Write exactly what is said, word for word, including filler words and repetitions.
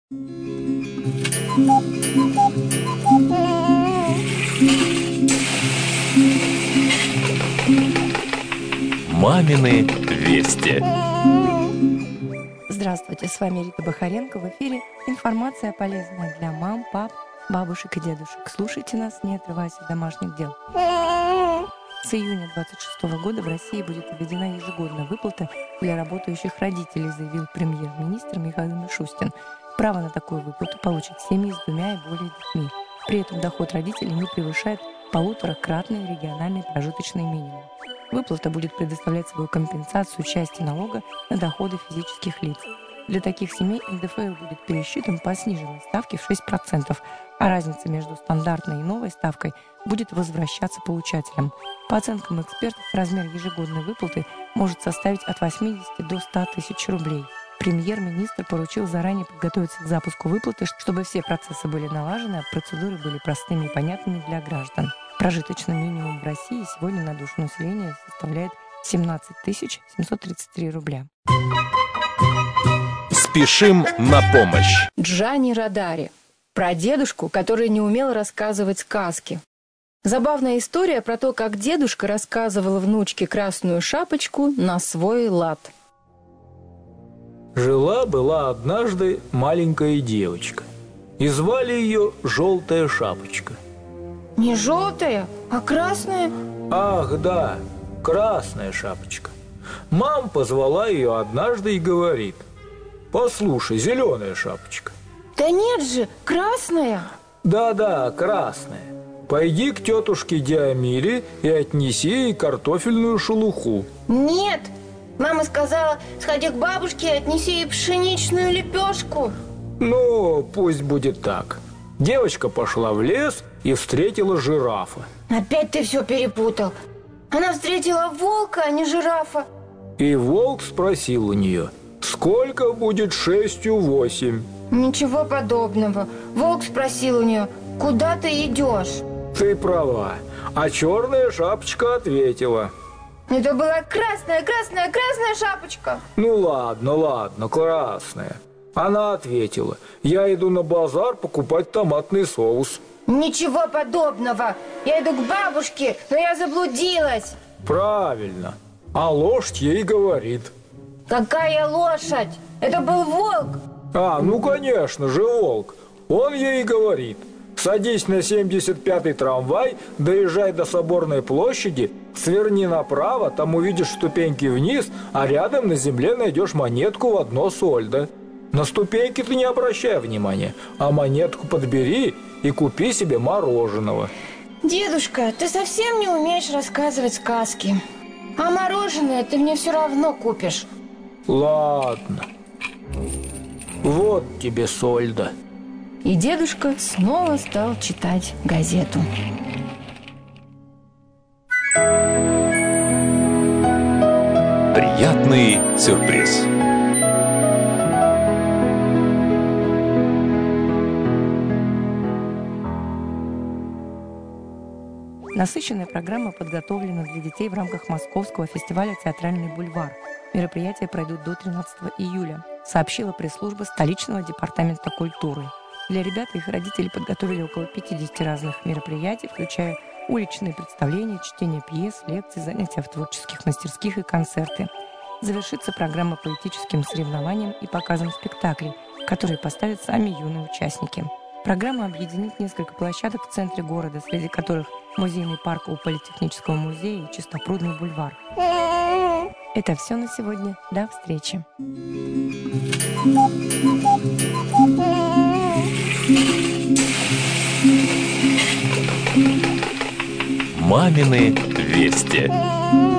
Мамины вести. Здравствуйте, с вами Рита Бахаренко. В эфире информация полезная для мам, пап, бабушек и дедушек. Слушайте нас, не отрываясь от домашних дел. С июня двадцать шестого года в России будет введена ежегодная выплата для работающих родителей, заявил премьер-министр Михаил Мишустин. Право на такую выплату получат семьи с двумя и более детьми. При этом доход родителей не превышает полуторакратный региональный прожиточный минимум. Выплата будет предоставлять свою компенсацию части налога на доходы физических лиц. Для таких семей эн дэ эф эл будет пересчитан по сниженной ставке в шесть процентов, а разница между стандартной и новой ставкой будет возвращаться получателям. По оценкам экспертов, размер ежегодной выплаты может составить от восьмидесяти до ста тысяч рублей. Премьер-министр поручил заранее подготовиться к запуску выплаты, чтобы все процессы были налажены, а процедуры были простыми и понятными для граждан. Прожиточный минимум в России сегодня на душу населения составляет семнадцать тысяч семьсот тридцать три рубля. Спешим на помощь. Джани Родари. Про дедушку, который не умел рассказывать сказки. Забавная история про то, как дедушка рассказывал внучке «Красную шапочку» на свой лад. Жила-была однажды маленькая девочка, и звали ее Желтая Шапочка. Не желтая, а красная? Ах, да, Красная Шапочка. Мама позвала ее однажды и говорит: послушай, Зеленая Шапочка. Да нет же, красная. Да-да, красная. Пойди к тетушке Диамире и отнеси ей картофельную шелуху. Нет, мама сказала, сходи к бабушке и отнеси ей пшеничную лепешку. Ну, пусть будет так. Девочка пошла в лес и встретила жирафа. Опять ты все перепутал. Она встретила волка, а не жирафа. И волк спросил у нее: сколько будет шестью восемь? Ничего подобного. Волк спросил у нее: куда ты идешь? Ты права. А Черная Шапочка ответила: это была красная, красная, красная шапочка. Ну ладно, ладно, красная. Она ответила: я иду на базар покупать томатный соус. Ничего подобного. Я иду к бабушке, но я заблудилась. Правильно. А лошадь ей говорит: какая лошадь? Это был волк. А, ну конечно же, волк. Он ей говорит: садись на семьдесят пятый трамвай, доезжай до Соборной площади, сверни направо, там увидишь ступеньки вниз, а рядом на земле найдешь монетку в одно сольдо. На ступеньки ты не обращай внимания, а монетку подбери и купи себе мороженого. Дедушка, ты совсем не умеешь рассказывать сказки. А мороженое ты мне все равно купишь. Ладно. Вот тебе сольдо. И дедушка снова стал читать газету. Приятный сюрприз. Насыщенная программа подготовлена для детей в рамках Московского фестиваля «Театральный бульвар». Мероприятия пройдут до тринадцатого июля, сообщила пресс-служба столичного департамента культуры. Для ребят и их родителей подготовили около пятидесяти разных мероприятий, включая уличные представления, чтение пьес, лекции, занятия в творческих мастерских и концерты. Завершится программа поэтическим соревнованием и показом спектаклей, которые поставят сами юные участники. Программа объединит несколько площадок в центре города, среди которых музейный парк у Политехнического музея и Чистопрудный бульвар. Это все на сегодня. До встречи. Мамины вести.